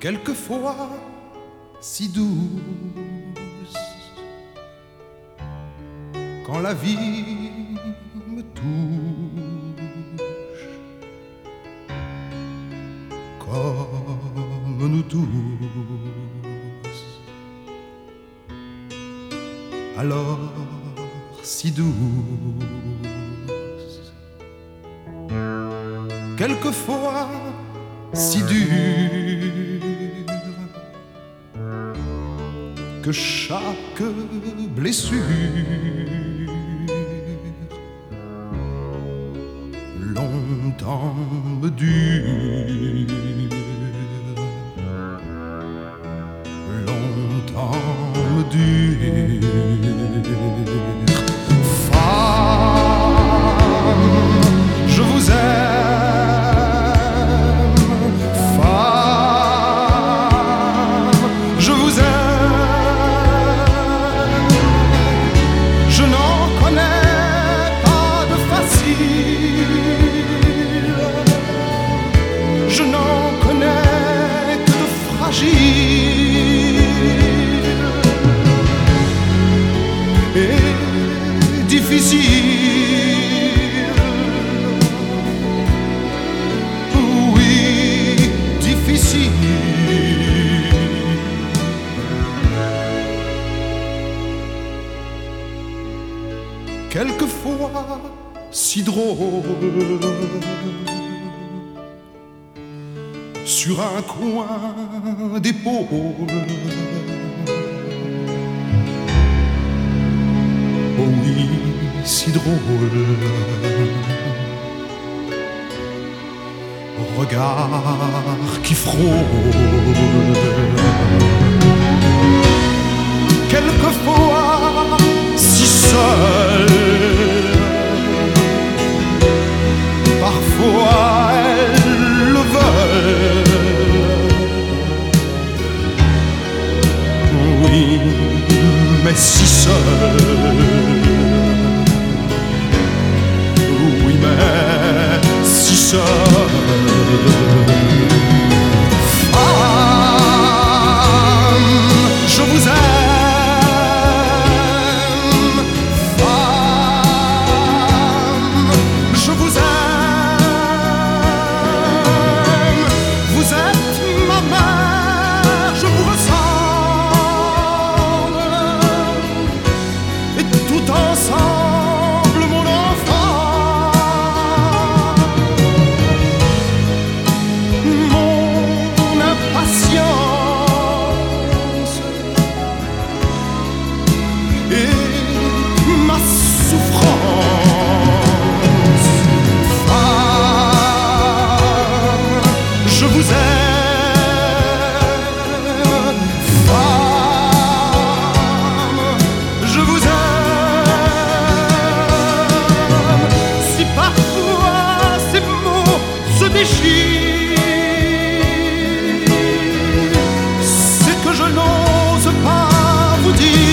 quelquefois si douce, quand la vie me touche, comme nous tous, alors si douce, quelquefois si dure, que chaque blessure longtemps me dure, longtemps me dure. Femme, je vous aime, femme, je vous aime. Je n'en connais pas de facile, je n'en connais que de fragile et difficile. Oui, difficile. Quelquefois si drôle, sur un coin d'épaule. Oh oui, si drôle, regard qui frôle. Quelquefois si seul, parfois elles le veulent. Oui, mais si seul. Oui, mais si seul. Femme, je vous aime. Je vous aime, femme, je vous aime. Si parfois ces mots se déchirent, c'est que je n'ose pas vous dire